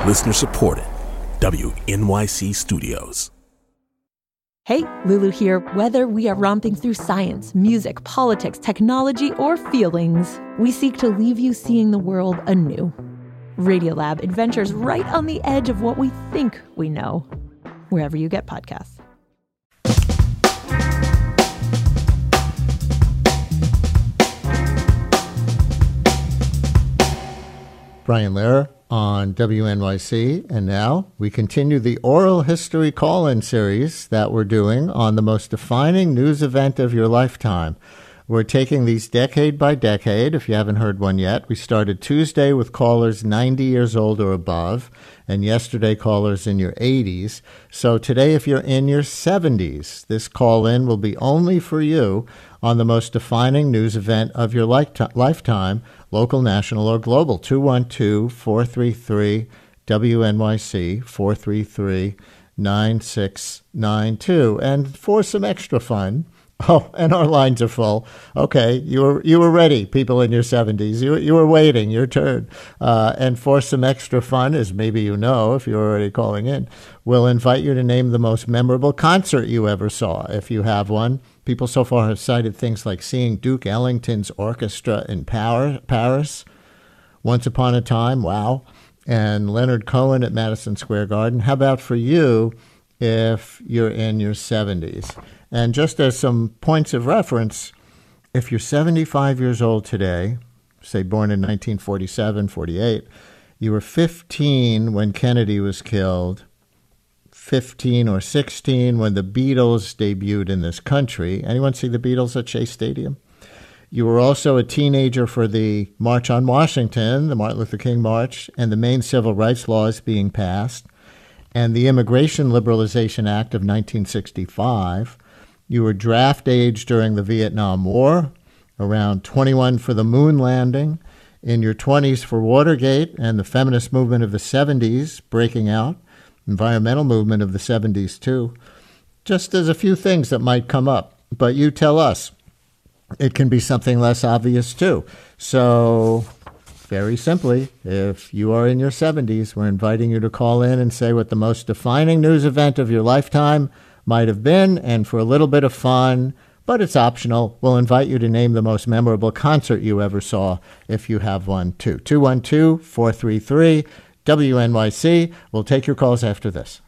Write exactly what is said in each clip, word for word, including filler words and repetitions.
Listener supported. W N Y C Studios. Hey, Lulu here. Whether we are romping through science, music, politics, technology, or feelings, we seek to leave you seeing the world anew. Radiolab adventures right on the edge of what we think we know, wherever you get podcasts. Brian Lehrer on W N Y C, and now we continue the oral history call-in series that we're doing on the most defining news event of your lifetime. We're taking these decade by decade. If you haven't heard one yet, we started Tuesday with callers ninety years old or above, and yesterday callers in your eighties. So today, if you're in your seventies, this call-in will be only for you on the most defining news event of your lifetime, local, national, or global. two one two, four three three, W N Y C, four three three, nine six nine two. And for some extra fun, oh, and our lines are full. Okay, you were you were ready, people in your seventies. You, you were waiting, your turn. Uh, and for some extra fun, as maybe you know if you're already calling in, we'll invite you to name the most memorable concert you ever saw, if you have one. People so far have cited things like seeing Duke Ellington's orchestra in Paris, Once Upon a Time, wow, and Leonard Cohen at Madison Square Garden. How about for you if you're in your seventies? And just as some points of reference, if you're seventy-five years old today, say born in nineteen forty-seven, forty-eight, you were fifteen when Kennedy was killed, fifteen or sixteen when the Beatles debuted in this country. Anyone see the Beatles at Shea Stadium? You were also a teenager for the March on Washington, the Martin Luther King March, and the main civil rights laws being passed, and the Immigration Liberalization Act of nineteen sixty-five. You were draft age during the Vietnam War, around twenty-one for the moon landing, in your twenties for Watergate and the feminist movement of the seventies breaking out, environmental movement of the seventies too. Just as a few things that might come up, but you tell us. It can be something less obvious too. So very simply, if you are in your seventies, we're inviting you to call in and say what the most defining news event of your lifetime might have been, and for a little bit of fun, but it's optional, we'll invite you to name the most memorable concert you ever saw if you have one too. two one two, four three three, W N Y C. We'll take your calls after this.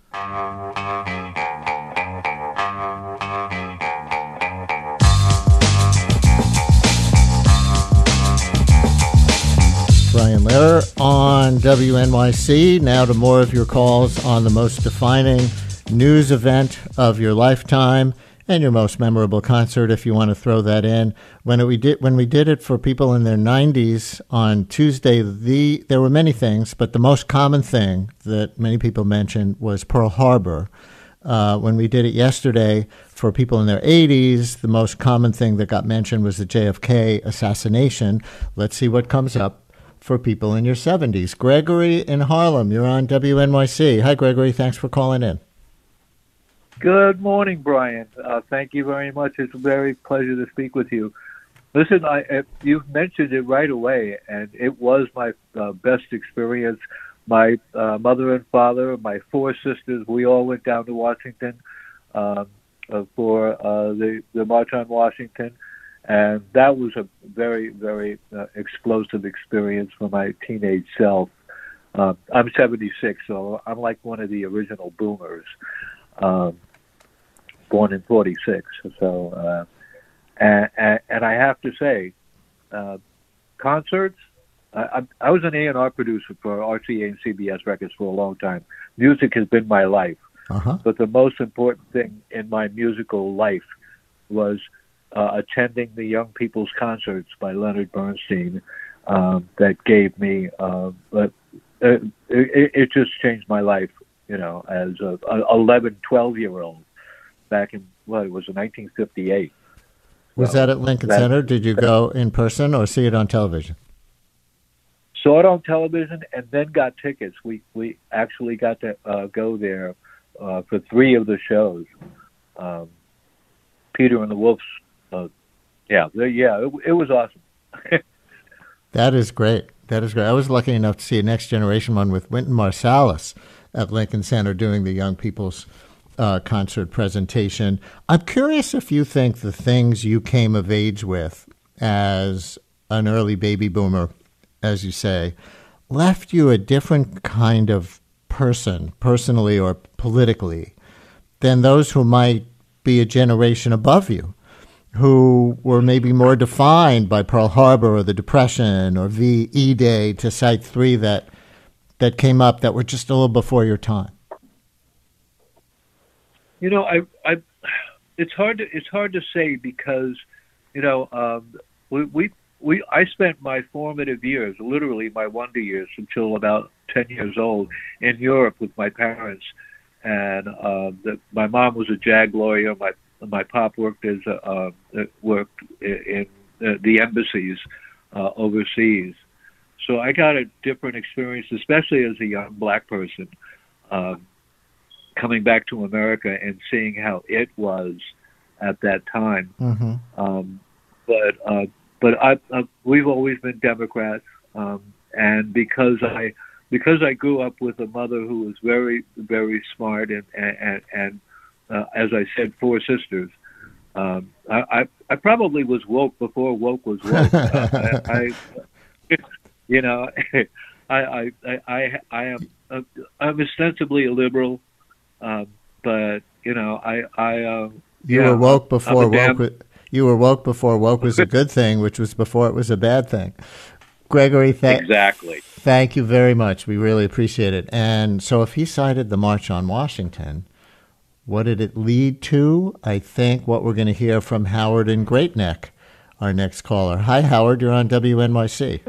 Brian Lehrer on W N Y C. Now to more of your calls on the most defining news event of your lifetime and your most memorable concert, if you want to throw that in. When it, we did when we did it for people in their nineties on Tuesday, the there were many things, but the most common thing that many people mentioned was Pearl Harbor. Uh, when we did it yesterday for people in their eighties, the most common thing that got mentioned was the J F K assassination. Let's see what comes up for people in your seventies. Gregory in Harlem, you're on W N Y C. Hi, Gregory. Thanks for calling in. Good morning, Brian. Uh, thank you very much. It's a very pleasure to speak with you. Listen, I, uh, you've mentioned it right away, and it was my uh, best experience. My uh, mother and father, my four sisters, we all went down to Washington um, uh, for uh, the, the March on Washington, and that was a very, very uh, explosive experience for my teenage self. Uh, I'm seventy-six, so I'm like one of the original boomers. Um, born in forty-six. So, uh, and, and, and I have to say, uh, concerts, I, I was an A and R producer for R C A and C B S Records for a long time. Music has been my life. Uh-huh. But the most important thing in my musical life was uh, attending the Young People's Concerts by Leonard Bernstein um, that gave me, uh, but it, it, it just changed my life, you know, as a, a eleven, twelve-year-old. Back in, well, it was in nineteen fifty-eight. Was so that at Lincoln that, Center? Did you go in person or see it on television? Saw it on television and then got tickets. We we actually got to uh, go there uh, for three of the shows. Um, Peter and the Wolves. Uh, yeah, yeah, it, it was awesome. That is great. That is great. I was lucky enough to see a Next Generation one with Wynton Marsalis at Lincoln Center doing the young people's uh, concert presentation. I'm curious if you think the things you came of age with as an early baby boomer, as you say, left you a different kind of person, personally or politically, than those who might be a generation above you, who were maybe more defined by Pearl Harbor or the Depression or V E-Day, to cite three that that came up that were just a little before your time? You know, I, I, it's hard to it's hard to say because, you know, um, we, we we I spent my formative years, literally my wonder years, until about ten years old, in Europe with my parents, and uh, the, my mom was a JAG lawyer. My my pop worked as a, uh, worked in uh, the embassies uh, overseas. So I got a different experience, especially as a young black person, um, coming back to America and seeing how it was at that time. Mm-hmm. Um, but uh, but I, uh, we've always been Democrats, um, and because I because I grew up with a mother who was very very smart and and, and uh, as I said, four sisters. Um, I, I I probably was woke before woke was woke. uh, I, I you know I I I I am uh, I'm ostensibly a liberal, um, but you know I I uh, you yeah, were woke before woke. Damn, was, you were woke before woke was a good thing, which was before it was a bad thing. Gregory, th- exactly. Thank you very much. We really appreciate it. And so, if he cited the March on Washington, what did it lead to? I think what we're going to hear from Howard in Great Neck, our next caller. Hi, Howard. You're on W N Y C.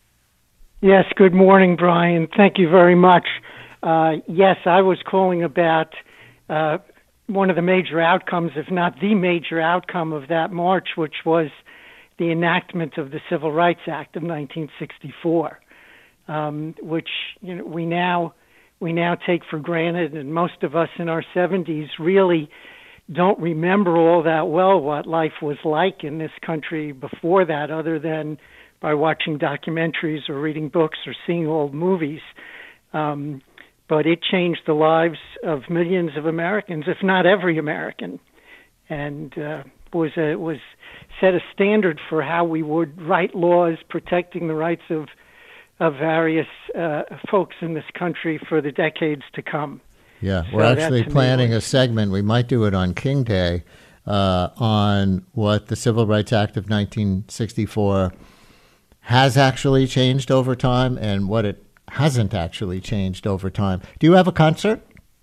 Yes, good morning, Brian. Thank you very much. Uh, yes, I was calling about uh, one of the major outcomes, if not the major outcome of that march, which was the enactment of the Civil Rights Act of nineteen sixty-four, um, which you know we now we now take for granted, and most of us in our seventies really don't remember all that well what life was like in this country before that, other than by watching documentaries or reading books or seeing old movies. Um, but it changed the lives of millions of Americans, if not every American, and uh, was a, was set a standard for how we would write laws protecting the rights of of various uh, folks in this country for the decades to come. Yeah, So we're that, actually to me, planning was- a segment. We might do it on King Day uh, on what the Civil Rights Act of nineteen sixty-four has actually changed over time and what it hasn't actually changed over time. Do you have a concert?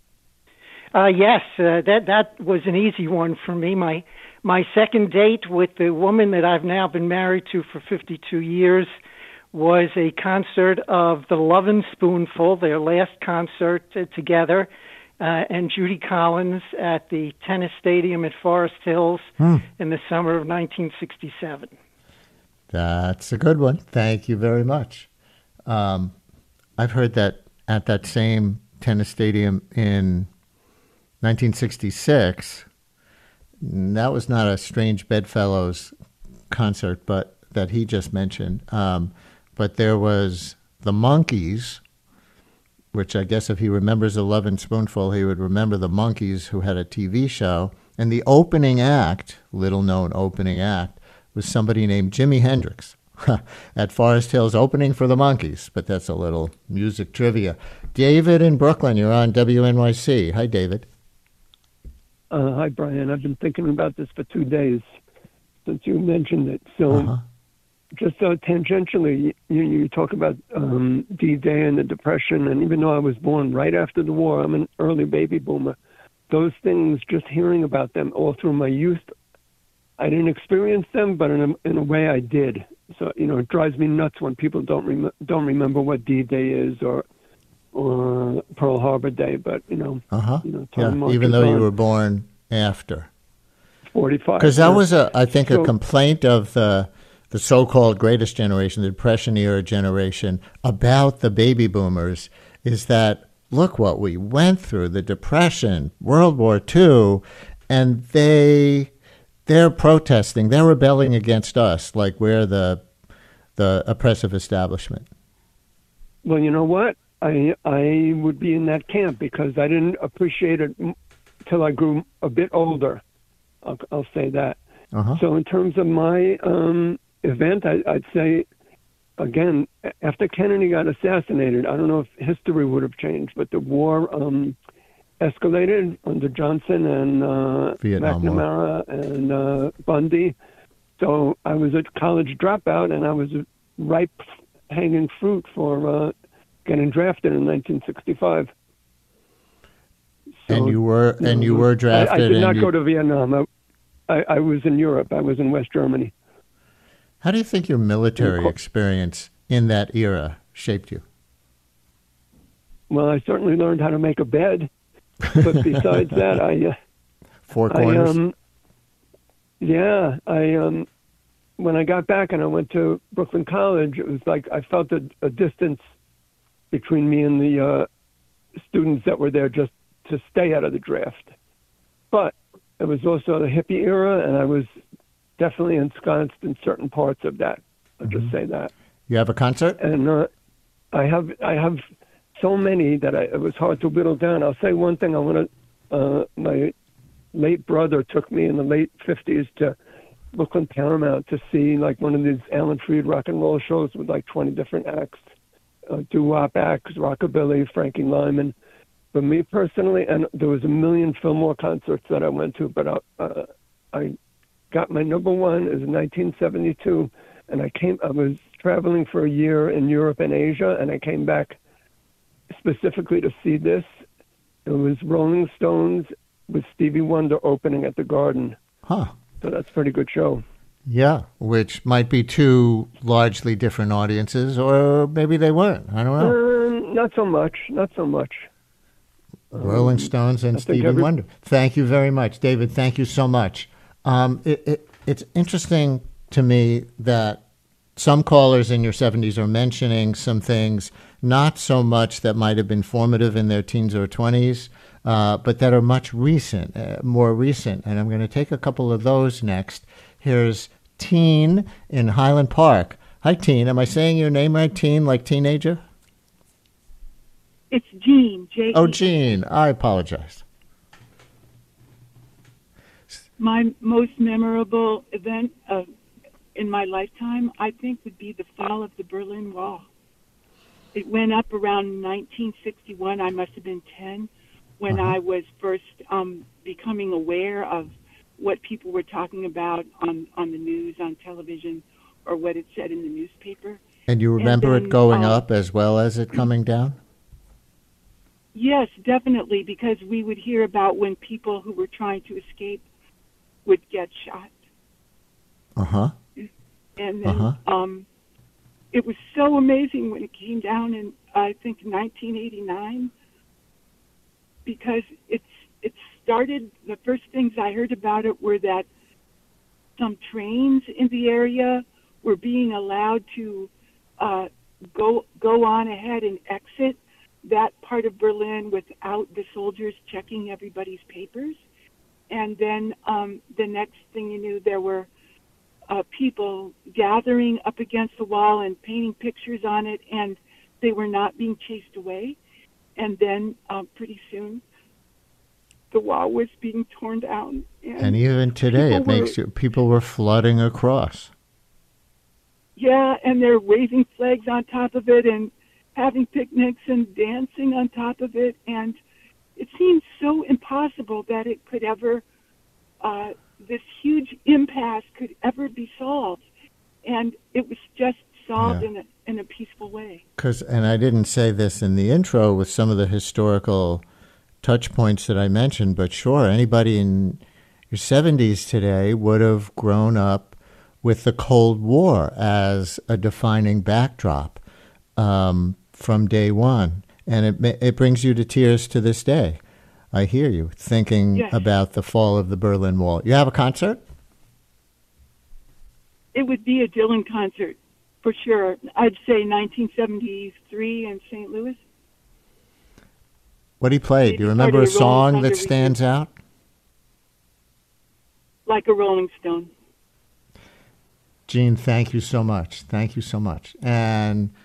Uh, yes, uh, that that was an easy one for me. My my second date with the woman that I've now been married to for fifty-two years was a concert of the Lovin' Spoonful, their last concert uh, together, uh, and Judy Collins at the tennis stadium at Forest Hills Hmm. in the summer of nineteen sixty-seven. That's a good one. Thank you very much. Um, I've heard that at that same tennis stadium in nineteen sixty-six, that was not a Strange Bedfellows concert, but that he just mentioned. Um, but there was the Monkees, which I guess if he remembers the Lovin' Spoonful, he would remember the Monkees, who had a T V show. And the opening act, little-known opening act, was somebody named Jimi Hendrix at Forest Hills opening for the Monkees. But that's a little music trivia. David in Brooklyn, you're on W N Y C. Hi, David. Uh, hi, Brian. I've been thinking about this for two days since you mentioned it. So, Uh-huh. just uh, tangentially, you, you talk about um, D-Day and the Depression, and even though I was born right after the war, I'm an early baby boomer. Those things, just hearing about them all through my youth, I didn't experience them, but in a, in a way I did. So, you know, it drives me nuts when people don't rem- don't remember what D-Day is or or Pearl Harbor Day, but, you know, Uh-huh. you know Yeah, time marches even though you on. were born after. forty-five. Because that yeah. was, a, I think, a So- complaint of the the so-called greatest generation, the Depression-era generation, about the baby boomers, is that, look what we went through, the Depression, World War Two, and they, they're protesting, they're rebelling against us, like we're the, the oppressive establishment. Well, you know what? I I would be in that camp because I didn't appreciate it till I grew a bit older. I'll, I'll say that. Uh-huh. So in terms of my um, event, I, I'd say, again, after Kennedy got assassinated, I don't know if history would have changed, but the war um, escalated under Johnson and uh, Vietnam McNamara and uh, Bundy. So I was a college dropout, and I was a ripe hanging fruit for uh, getting drafted in nineteen sixty-five. So, and you were and you were drafted. I, I did and not you, go to Vietnam. I, I, I was in Europe. I was in West Germany. How do you think your military experience in that era shaped you? Well, I certainly learned how to make a bed. But besides that, I uh, Four corners. I, um, yeah, I um, when I got back and I went to Brooklyn College, it was like I felt a, a distance between me and the uh, students that were there just to stay out of the draft. But it was also the hippie era, and I was definitely ensconced in certain parts of that. I'll mm-hmm. just say that. You have a concert? And uh, I have I have so many that I, it was hard to whittle down. I'll say one thing. I want to. Uh, my late brother took me in the late fifties to Brooklyn Paramount to see like one of these Alan Freed rock and roll shows with like twenty different acts, uh, doo-wop acts, rockabilly, Frankie Lyman. For me personally, and there was a million Fillmore concerts that I went to, but I, uh, I got my number one is in nineteen seventy-two, and I came. I was traveling for a year in Europe and Asia, and I came back specifically to see this. It was Rolling Stones with Stevie Wonder opening at the Garden. Huh. So that's a pretty good show. Yeah, which might be two largely different audiences, or maybe they weren't. I don't know. Uh, not so much. Not so much. Rolling Stones and Stevie every- Wonder. Thank you very much, David. Thank you so much. Um, it, it, it's interesting to me that some callers in your seventies are mentioning some things, not so much that might have been formative in their teens or twenties, uh, but that are much recent, uh, more recent. And I'm going to take a couple of those next. Here's Teen in Highland Park. Hi, Teen. Am I saying your name right, Teen, like teenager? It's Jean. J- oh, Jean. I apologize. My most memorable event of, in my lifetime, I think, would be the fall of the Berlin Wall. It went up around nineteen sixty-one. I must have been ten when uh-huh. I was first um, becoming aware of what people were talking about on, on the news, on television, or what it said in the newspaper. And you remember and then, it going um, up as well as it coming down? Yes, definitely, because we would hear about when people who were trying to escape would get shot. Uh-huh. And then uh-huh. um, it was so amazing when it came down in, I think, nineteen eighty-nine, because it's it started, the first things I heard about it were that some trains in the area were being allowed to uh, go go on ahead and exit that part of Berlin without the soldiers checking everybody's papers. And then um, the next thing you knew, there were uh, people gathering up against the wall and painting pictures on it, and they were not being chased away. And then um, pretty soon, the wall was being torn down. And, and even today, it makes were, you, people were flooding across. Yeah, and they're waving flags on top of it and having picnics and dancing on top of it. And it seemed so impossible that it could ever, uh, this huge impasse could ever be solved. And it was just solved yeah. in a in a peaceful way. 'Cause, and I didn't say this in the intro with some of the historical touch points that I mentioned, but sure, anybody in your seventies today would have grown up with the Cold War as a defining backdrop um, from day one. And it it brings you to tears to this day. I hear you thinking yes. about the fall of the Berlin Wall. You have a concert? It would be a Dylan concert, for sure. I'd say nineteen seventy-three in Saint Louis. What he played? Do you remember a song that stands out? Like a Rolling Stone. Jean, thank you so much. Thank you so much. And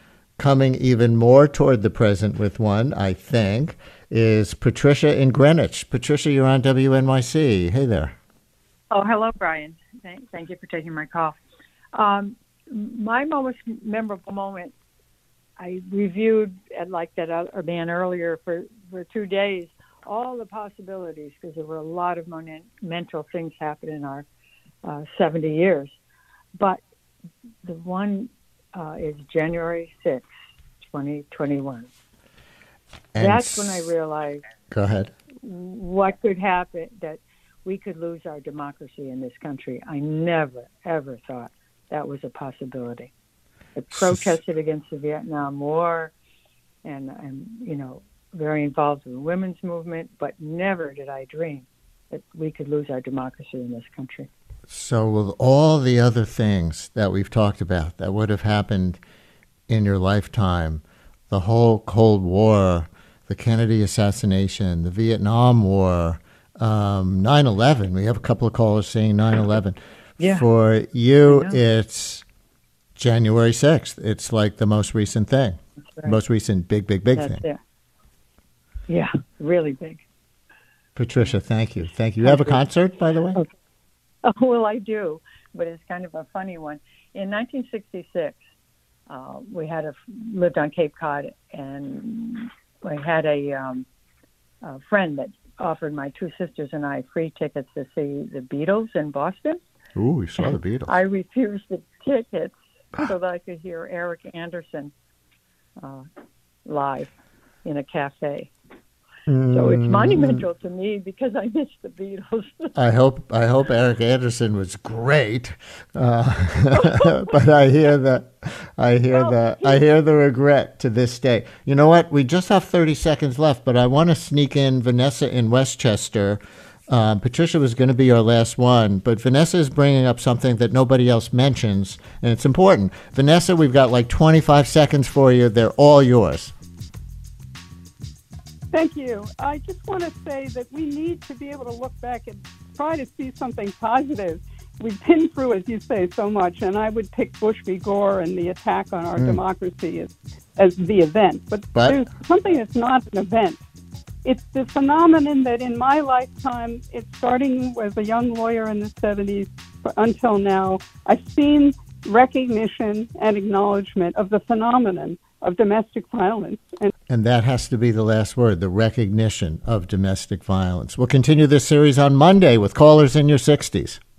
coming even more toward the present with one, I think, is Patricia in Greenwich. Patricia, you're on W N Y C. Hey there. Oh, hello, Brian. Thank, thank you for taking my call. Um, my most memorable moment, I reviewed, at like that other man earlier, for, for two days, all the possibilities, because there were a lot of monumental things happen in our uh, seventy years. But the one uh, is January sixth, twenty twenty-one. And That's when I realized go ahead. what could happen, that we could lose our democracy in this country. I never, ever thought that was a possibility. I protested against the Vietnam War, and I'm, you know, very involved in the women's movement, but never did I dream that we could lose our democracy in this country. So with all the other things that we've talked about that would have happened in your lifetime, the whole Cold War, the Kennedy assassination, the Vietnam War, um, nine eleven, we have a couple of callers saying nine eleven. Yeah. For you, it's January sixth. It's like the most recent thing, Right. most recent big, big, big That's thing. it. Yeah, really big. Patricia, thank you. Thank you. You have a concert, by the way? Okay. Oh, well, I do, but it's kind of a funny one. In nineteen sixty-six, uh, we had a lived on Cape Cod, and we had a, um, a friend that offered my two sisters and I free tickets to see the Beatles in Boston. Ooh, we saw the Beatles. I refused the tickets so that I could hear Eric Anderson uh, live in a cafe. So it's monumental to me because I missed the Beatles. I hope I hope Eric Anderson was great, uh, but I hear the I hear Well, the he- I hear the regret to this day. You know what? We just have thirty seconds left, but I want to sneak in Vanessa in Westchester. Um, Patricia was going to be our last one, but Vanessa is bringing up something that nobody else mentions, and it's important. Vanessa, we've got like twenty-five seconds for you. They're all yours. Thank you. I just want to say that we need to be able to look back and try to see something positive. We've been through, as you say, so much, and I would pick Bush v. Gore and the attack on our mm. democracy as, as the event. But, but there's something that's not an event. It's the phenomenon that in my lifetime, it's starting as a young lawyer in the seventies until now, I've seen recognition and acknowledgement of the phenomenon of domestic violence. And, and that has to be the last word, the recognition of domestic violence. We'll continue this series on Monday with callers in your sixties.